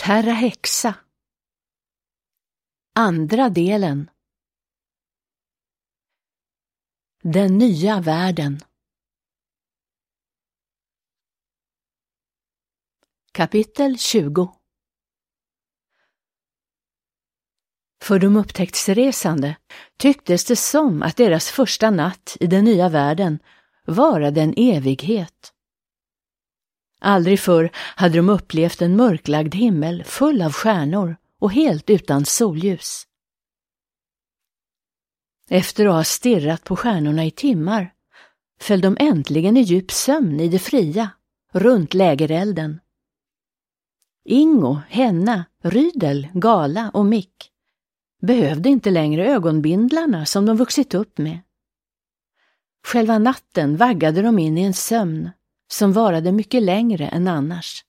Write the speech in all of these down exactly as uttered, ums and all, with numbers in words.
Terra Hexa. Andra delen. Den nya världen. Kapitel tjugo. För de upptäcktsresande tycktes det som att deras första natt i den nya världen varade en evighet. Aldrig förr hade de upplevt en mörklagd himmel full av stjärnor och helt utan solljus. Efter att ha stirrat på stjärnorna i timmar föll de äntligen i djup sömn i det fria, runt lägerelden. Ingo, Henna, Rydel, Gala och Mick behövde inte längre ögonbindlarna som de vuxit upp med. Själva natten vaggade de in i en sömn som varade mycket längre än annars.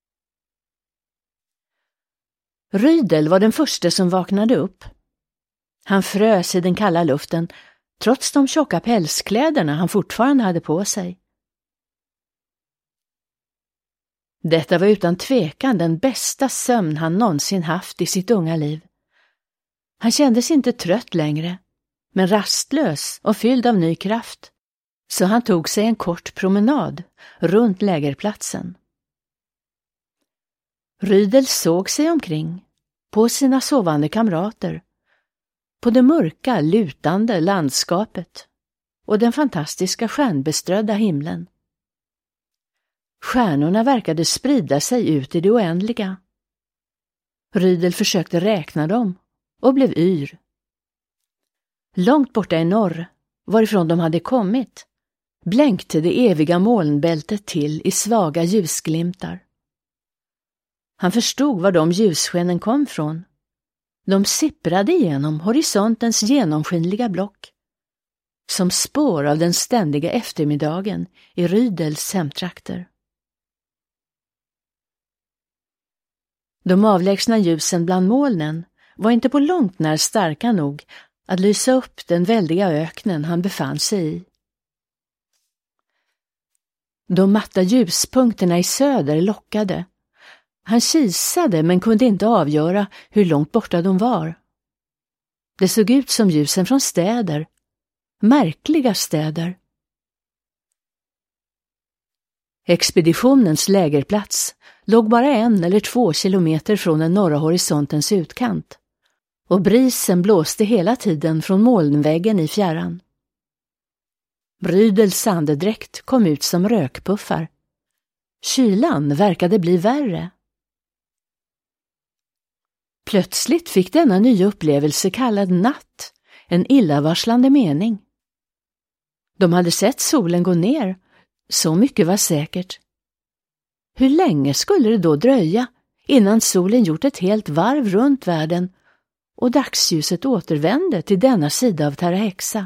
Rydel var den första som vaknade upp. Han frös i den kalla luften trots de tjocka pälskläderna han fortfarande hade på sig. Detta var utan tvekan den bästa sömn han någonsin haft i sitt unga liv. Han kändes inte trött längre, men rastlös och fylld av ny kraft, så han tog sig en kort promenad runt lägerplatsen. Rydel såg sig omkring, på sina sovande kamrater, på det mörka, lutande landskapet och den fantastiska stjärnbeströdda himlen. Stjärnorna verkade sprida sig ut i det oändliga. Rydel försökte räkna dem och blev yr. Långt borta i norr, varifrån de hade kommit, blänkte det eviga molnbältet till i svaga ljusglimtar. Han förstod var de ljusskenen kom från. De sipprade igenom horisontens genomskinliga block, som spår av den ständiga eftermiddagen i Rydels hemtrakter. De avlägsna ljusen bland molnen var inte på långt när starka nog att lysa upp den väldiga öknen han befann sig i. De matta ljuspunkterna i söder lockade. Han kisade men kunde inte avgöra hur långt borta de var. Det såg ut som ljusen från städer, märkliga städer. Expeditionens lägerplats låg bara en eller två kilometer från den norra horisontens utkant, och brisen blåste hela tiden från molnväggen i fjärran. Rydels andedräkt kom ut som rökpuffar. Kylan verkade bli värre. Plötsligt fick denna nya upplevelse kallad natt en illavarslande mening. De hade sett solen gå ner, så mycket var säkert. Hur länge skulle det då dröja innan solen gjort ett helt varv runt världen och dagsljuset återvände till denna sida av Terra Hexa?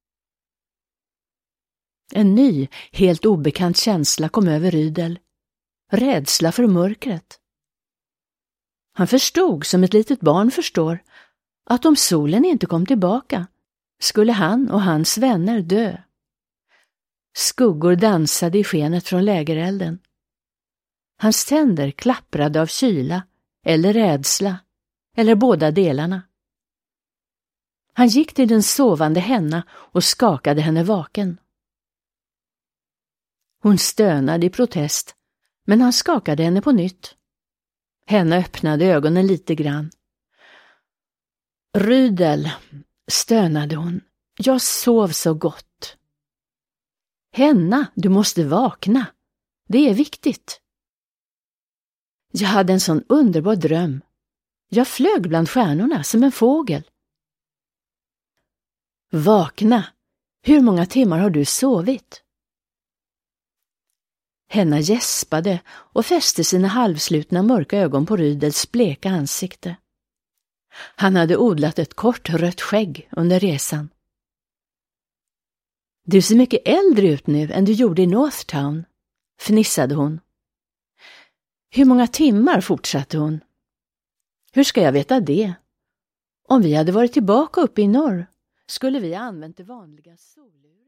En ny, helt obekant känsla kom över Rydel. Rädsla för mörkret. Han förstod, som ett litet barn förstår, att om solen inte kom tillbaka skulle han och hans vänner dö. Skuggor dansade i skenet från lägerelden. Hans tänder klapprade av kyla eller rädsla, eller båda delarna. Han gick till den sovande Henna och skakade henne vaken. Hon stönade i protest, men han skakade henne på nytt. Henna öppnade ögonen lite grann. Rydel, stönade hon. Jag sov så gott. Henna, du måste vakna. Det är viktigt. Jag hade en sån underbar dröm. Jag flög bland stjärnorna som en fågel. Vakna. Hur många timmar har du sovit? Henna gäspade och fäste sina halvslutna mörka ögon på Rydels bleka ansikte. Han hade odlat ett kort rött skägg under resan. Du ser mycket äldre ut nu än du gjorde i Northtown, fnissade hon. Hur många timmar, fortsatte hon. Hur ska jag veta det? Om vi hade varit tillbaka uppe i norr skulle vi ha använt det vanliga solljus.